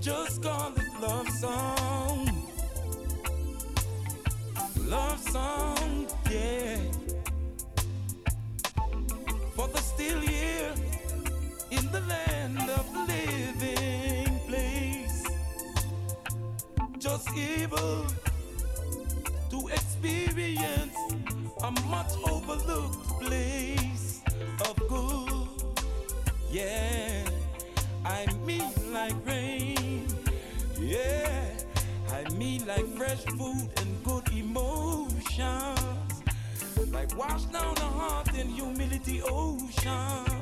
Just call it love song. Love song, yeah. For the still here in the land of the living place. Just able to experience a much overlooked place of good. Yeah, I mean like rain. Yeah, I mean like fresh food and good emotions. Like wash down the heart in humility ocean.